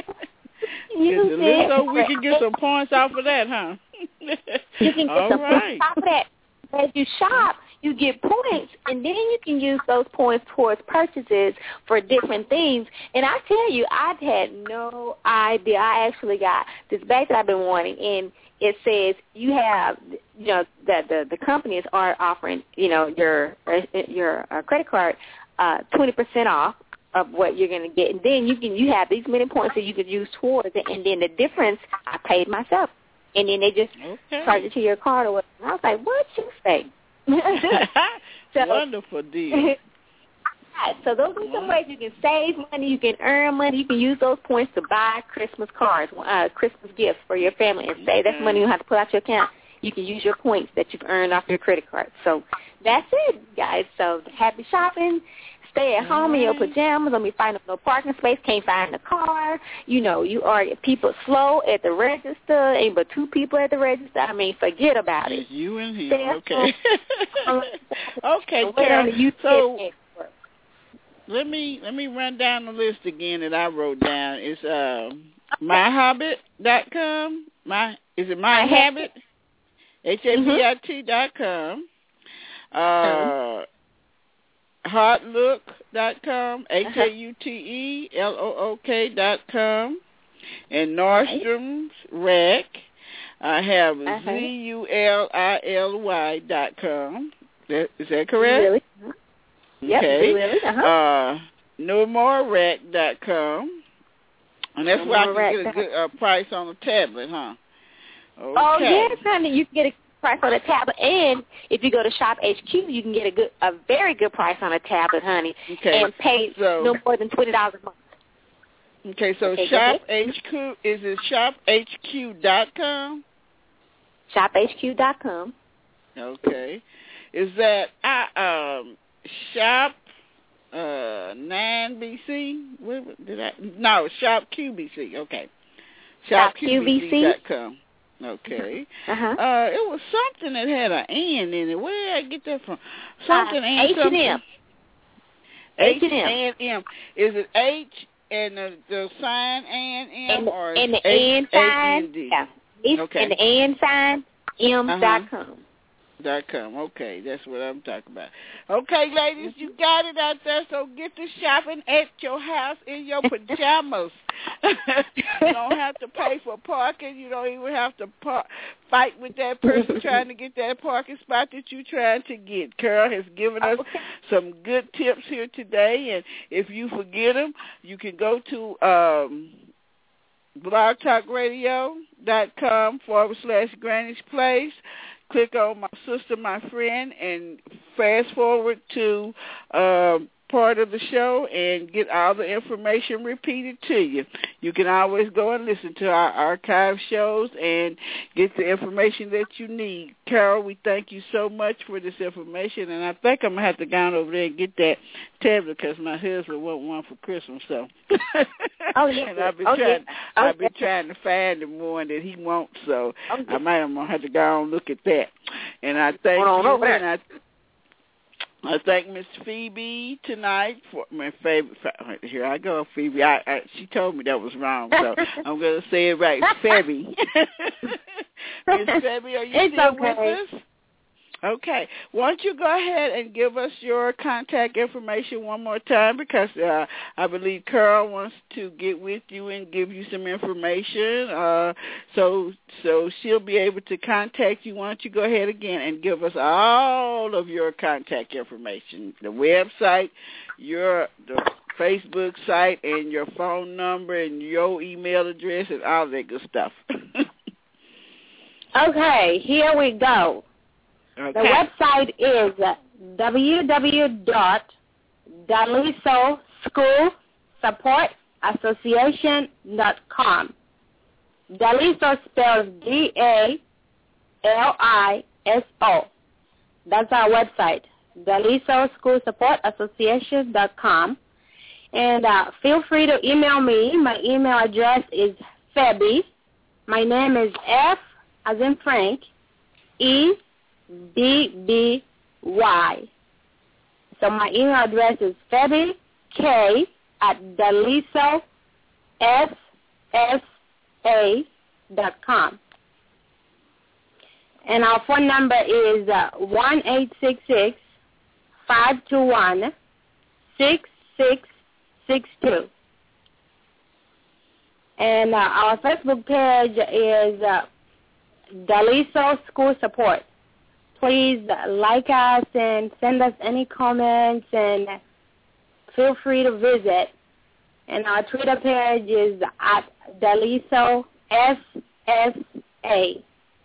Use the list it. So we can get some points off of that, huh? You can get All some right. points off of that. As you shop, you get points, and then you can use those points towards purchases for different things. And I tell you, I had no idea. I actually got this bag that I've been wanting, and it says you have, you know, that the, the companies are offering, you know, your your uh, credit card uh, twenty percent off of what you're going to get. And then you can you have these many points that you could use towards it, and then the difference I paid myself. And then they just okay. charge it to your card or whatever. And I was like, what you say? so, Wonderful deal. Right, so those are some ways you can save money, you can earn money, you can use those points to buy Christmas cards, uh, Christmas gifts for your family and say that's money you don't have to pull out your account. You can use your points that you've earned off your credit card. So that's it, guys. So happy shopping. stay at home in your pajamas, don't be finding no parking space, can't find a car. You know, you are people slow at the register, ain't but two people at the register. I mean, forget about it. You and him, stay okay. Okay, Carol, so let me let me run down the list again that I wrote down. It's uh, my hobbit dot com. My is it my habit? H A B I T dot com. Uh, Heartlook dot com. H A U T E L O O K dot com. And Nordstrom's Rack. I have uh-huh. Z U L I L Y dot com. That, is that correct? Really? Yep, okay. really. Uh-huh. Uh, no more rack dot com. And that's no where I can get a good uh, price on a tablet, huh? Okay. Oh, yes, honey. You can get a price on a tablet. And if you go to Shop H Q, you can get a good, a very good price on a tablet, honey. Okay. And pay so, no more than twenty dollars a month. Okay, so okay, Shop H Q, is it shop H Q dot com? shop H Q dot com. Okay. Is that I um shop uh nine B C? What did I no shop Q B C? Okay. shop Q B C dot com. Okay. Uh-huh. Uh, it was something that had an N in it. Where did I get that from? Something uh, and H something. and M. H and M. Is it H and the, the sign and M and, or and the H, N sign? H N D? Yeah. H okay. And the N sign, M uh-huh. dot com. Dot com. Okay, that's what I'm talking about. Okay, ladies, you got it out there, so get to shopping at your house in your pajamas. You don't have to pay for parking. You don't even have to par- fight with that person trying to get that parking spot that you're trying to get. Carol has given us okay. some good tips here today, and if you forget them, you can go to um, blogtalkradio.com forward slash Granny's Place. Click on my sister, my friend, and fast forward to uh, part of the show and get all the information repeated to you. You can always go and listen to our archive shows and get the information that you need. Carol, we thank you so much for this information, and I think I'm going to have to go on over there and get that tablet because my husband want one for Christmas. So. Oh, yeah. And I've been, oh, trying, yeah. I've been okay. trying to find the one that he wants, so okay. I might have to go and look at that. And I thank Hold on, you, and I, I thank Miss Phoebe tonight for my favorite. Here I go, Phoebe. I, I, she told me that was wrong, so I'm going to say it right. Phoebe. Miss Phoebe, are you it's still okay. with us? Okay. Why don't you go ahead and give us your contact information one more time because uh, I believe Carol wants to get with you and give you some information. Uh, so so she'll be able to contact you. Why don't you go ahead again and give us all of your contact information, the website, your the Facebook site, and your phone number and your email address and all that good stuff. Okay, here we go. Okay. The website is w w w dot daliso school support association dot com. Daliso spells D A L I S O. That's our website, daliso school support association dot com. And uh, feel free to email me. My email address is Febby. My name is F as in Frank, E B B Y. So my email address is Febby K at Daliso S S A dot com. And our phone number is uh, one eight six six, five two one, six six six two. And uh, our Facebook page is uh, Daliso School Support. Please like us and send us any comments and feel free to visit. And our Twitter page is at Daliso S S A.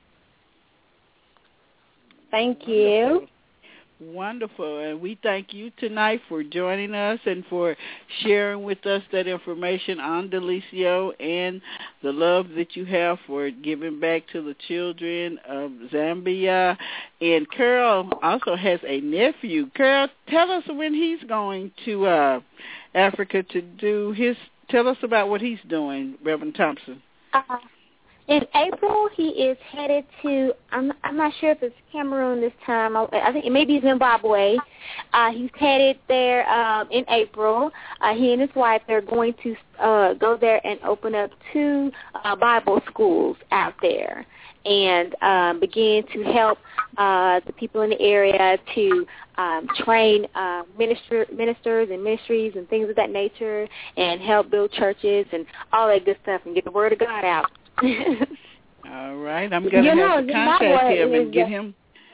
Thank you. Wonderful. And we thank you tonight for joining us and for sharing with us that information on Daliso and the love that you have for giving back to the children of Zambia And Carol also has a nephew. Carol, tell us when he's going to uh, Africa to do his, tell us about what he's doing, Reverend Thompson. Uh, in April, he is headed to, I'm, I'm not sure if it's Cameroon this time. I, I think it may be Zimbabwe. Uh, he's headed there um, in April. Uh, he and his wife, they're going to uh, go there and open up two uh, Bible schools out there and um, begin to help uh, the people in the area to um, train uh, minister, ministers and ministries and things of that nature and help build churches and all that good stuff and get the word of God out. All right. I'm going to You have know, to contact him and is get the- him.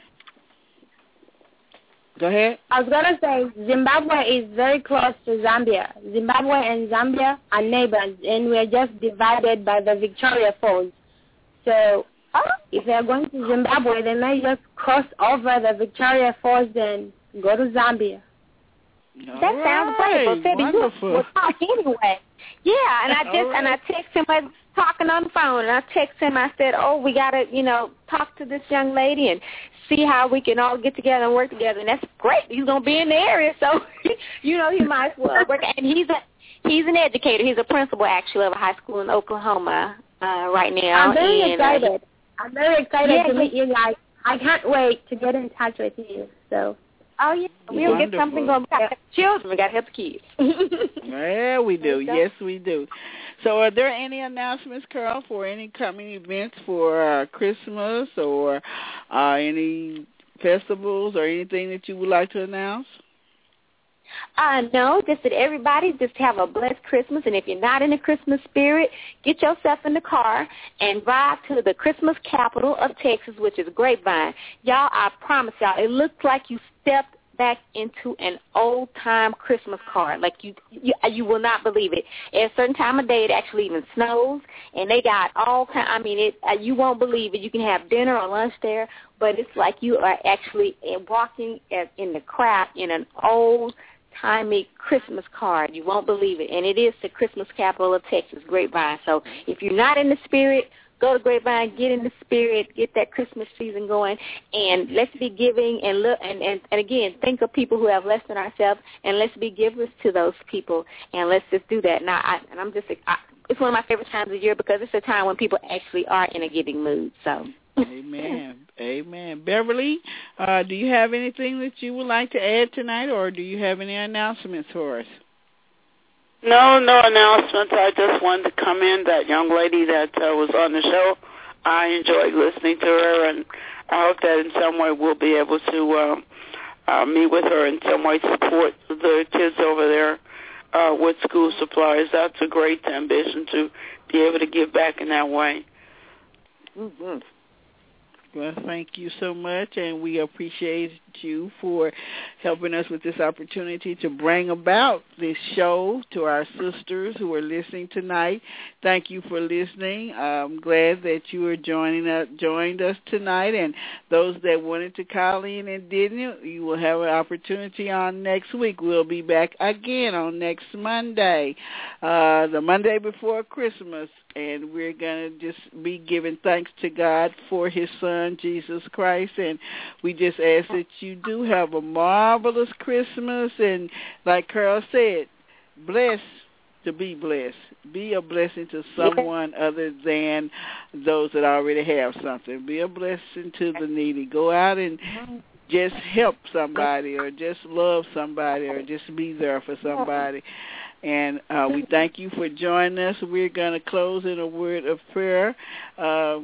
Go ahead. I was going to say Zimbabwe is very close to Zambia. Zimbabwe and Zambia are neighbors, and we're just divided by the Victoria Falls. So oh, if they're going to Zimbabwe, they may just cross over the Victoria Falls and go to Zambia. All That sounds great. Well, Febby, wonderful. we'll talk anyway. Yeah, and I just All and I right. text him. I was talking on the phone, and I text him. I said, "Oh, we gotta, you know, talk to this young lady and see how we can all get together and work together." And that's great. He's gonna be in the area, so you know he might as well work. And he's a he's an educator. He's a principal actually of a high school in Oklahoma uh, right now. I'm very and, excited. Uh, I'm very excited Yeah, to yeah. meet you guys. I can't wait to get in touch with you. So. oh yeah, we'll get Wonderful. something going. We got to help the children. We got to help the kids. Yeah, we do. There you go. Yes, we do. So are there any announcements, Carol, for any coming events for uh, Christmas or uh, any festivals or anything that you would like to announce? Uh, no, just that everybody just have a blessed Christmas. And if you're not in the Christmas spirit, get yourself in the car and ride to the Christmas capital of Texas, which is Grapevine. Y'all, I promise y'all, it looks like you stepped back into an old-time Christmas card. Like, you, you you will not believe it. At a certain time of day, it actually even snows, and they got all kind. I mean, it. Uh, you won't believe it. You can have dinner or lunch there, but it's like you are actually uh, walking at, in the crowd in an old timey Christmas card. You won't believe it. And it is the Christmas capital of Texas, Grapevine. So if you're not in the spirit, go to Grapevine, get in the spirit, get that Christmas season going, and let's be giving and look and, and, and again, think of people who have less than ourselves, and let's be givers to those people, and let's just do that. Now, I, and I'm just, I, it's one of my favorite times of year because it's a time when people actually are in a giving mood. So. Amen. Amen. Beverly, uh, do you have anything that you would like to add tonight, or do you have any announcements for us? No, no announcements. I just wanted to come in. That young lady that uh, was on the show, I enjoyed listening to her, and I hope that in some way we'll be able to uh, uh, meet with her in some way, support the kids over there uh, with school supplies. That's a great ambition to be able to give back in that way. Mm-hmm. Well, thank you so much, and we appreciate you for helping us with this opportunity to bring about this show to our sisters who are listening tonight. Thank you for listening. I'm glad that you are joining us, joined us tonight, and those that wanted to call in and didn't, you will have an opportunity on next week. We'll be back again on next Monday, uh, the Monday before Christmas, and we're going to just be giving thanks to God for his son, Jesus Christ, and we just ask that you do have a marvelous Christmas, and like Carol said, bless to be blessed. Be a blessing to someone other than those that already have something. Be a blessing to the needy. Go out and just help somebody, or just love somebody, or just be there for somebody. And uh, we thank you for joining us. We're going to close in a word of prayer uh,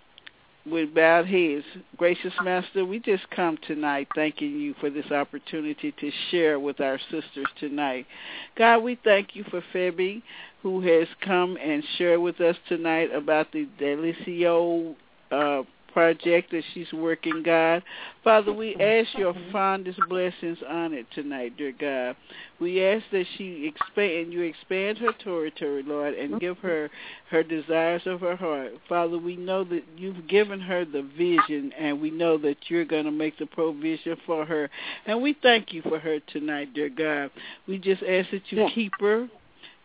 with bowed heads. Gracious Master, we just come tonight thanking you for this opportunity to share with our sisters tonight. God, we thank you for Febby, who has come and shared with us tonight about the Delicio uh project that she's working, God. Father, we ask your fondest blessings on it tonight, dear God. We ask that she expand, you expand her territory, Lord, and give her her desires of her heart. Father, we know that you've given her the vision, and we know that you're going to make the provision for her. And we thank you for her tonight, dear God. We just ask that you keep her,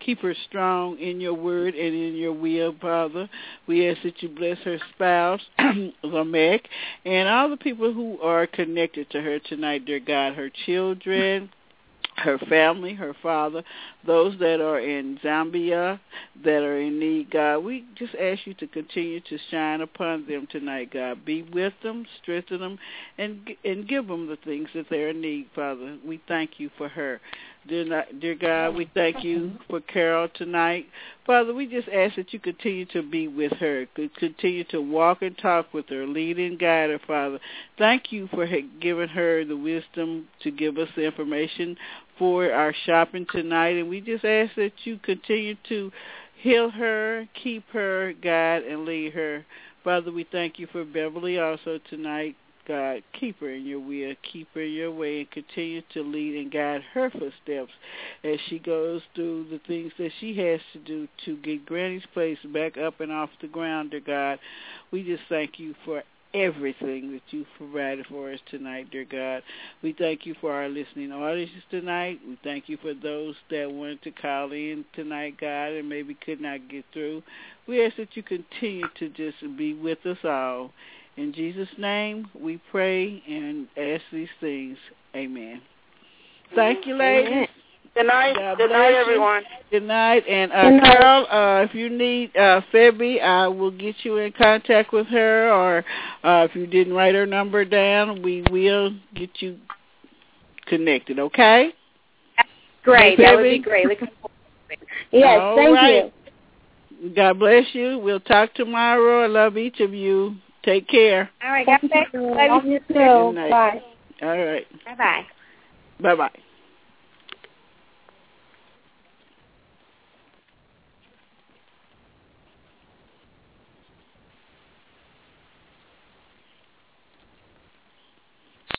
Keep her strong in your word and in your will, Father. We ask that you bless her spouse, Lamech, and all the people who are connected to her tonight, dear God, her children, her family, her father, those that are in Zambia, that are in need, God. We just ask you to continue to shine upon them tonight, God. Be with them, strengthen them, and and give them the things that they're in need, Father. We thank you for her. Dear, dear God, we thank you for Carol tonight. Father, we just ask that you continue to be with her, continue to walk and talk with her, lead and guide her, Father. Thank you for giving her the wisdom to give us the information for our shopping tonight, and we just ask that you continue to heal her, keep her, guide, and lead her. Father, we thank you for Beverly also tonight. God, keep her in your will, keep her in your way, and continue to lead and guide her footsteps as she goes through the things that she has to do to get Granny's place back up and off the ground, dear God. We just thank you for everything that you've provided for us tonight, dear God. We thank you for our listening audiences tonight. We thank you for those that wanted to call in tonight, God, and maybe could not get through. We ask that you continue to just be with us all. In Jesus' name, we pray and ask these things. Amen. Thank you, ladies. Good night. God Good night, everyone. Good night. And uh, Good night. Carol, uh, if you need uh, Febby, I will get you in contact with her. Or uh, if you didn't write her number down, we will get you connected. Okay? Great. Hey, that would be great. Yes. All thank right. you. God bless you. We'll talk tomorrow. I love each of you. Take care. All right. God bless you. Love you too. Bye. All right. Bye-bye. Bye-bye.